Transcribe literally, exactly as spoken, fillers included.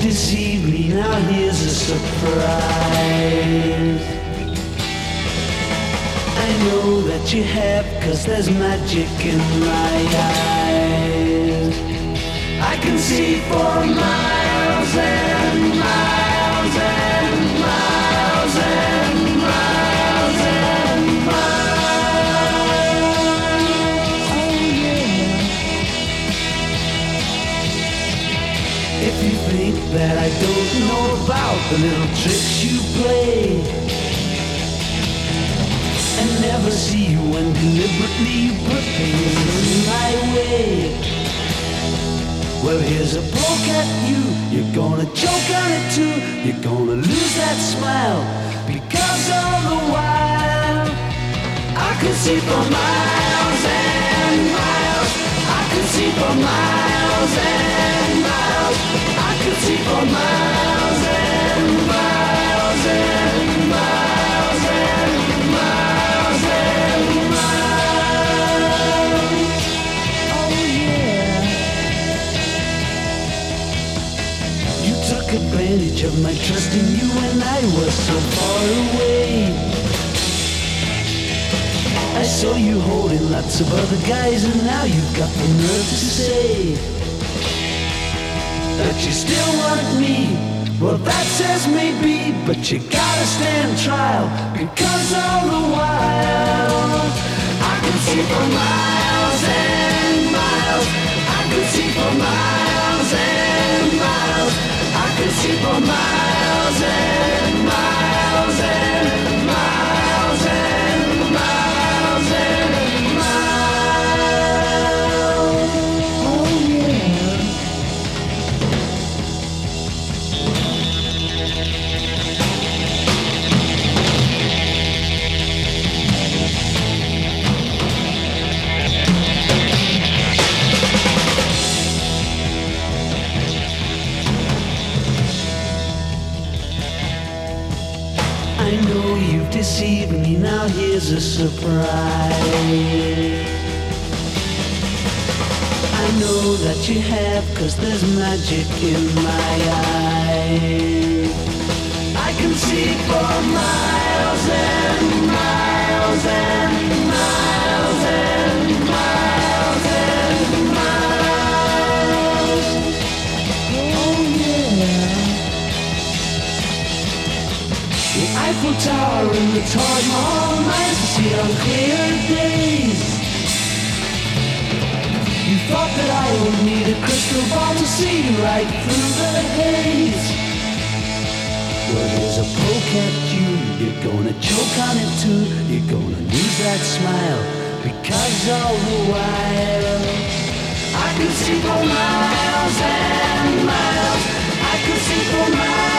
deceived me, now here's a surprise. I know that you have, 'cause there's magic in my eyes. I can see for miles and miles and miles and miles and miles. Oh yeah. If you think that I don't know about the little tricks you play and never see you when deliberately you put things in my way, well, here's a poke at you. You're gonna choke on it too. You're gonna lose that smile, because all the while I could see for miles and miles. I could see for miles and miles. I could see for miles and miles and miles and miles and miles. Oh yeah. You took advantage of my trust in you when I was so far away. I saw you holding lots of other guys, and now you've got the nerve to say that you still want me. Well, that says maybe, but you gotta stand trial, because all the while I could see for miles and miles. I could see for miles and miles. I could see for miles and miles and miles and miles and miles. Oh yeah. I know you've deceived me, now here's a surprise. I know that you have, 'cause there's magic in my eyes. I can see for miles and miles and miles and miles and miles. Oh yeah. The Eiffel Tower and the Taj Mahal, nice to see on clear days. You thought that I would need a crystal ball to see right through the haze. Well, here's a poke at you. You're gonna choke on it too. You're gonna lose that smile, because all the while I could see for miles and miles. I could see for miles.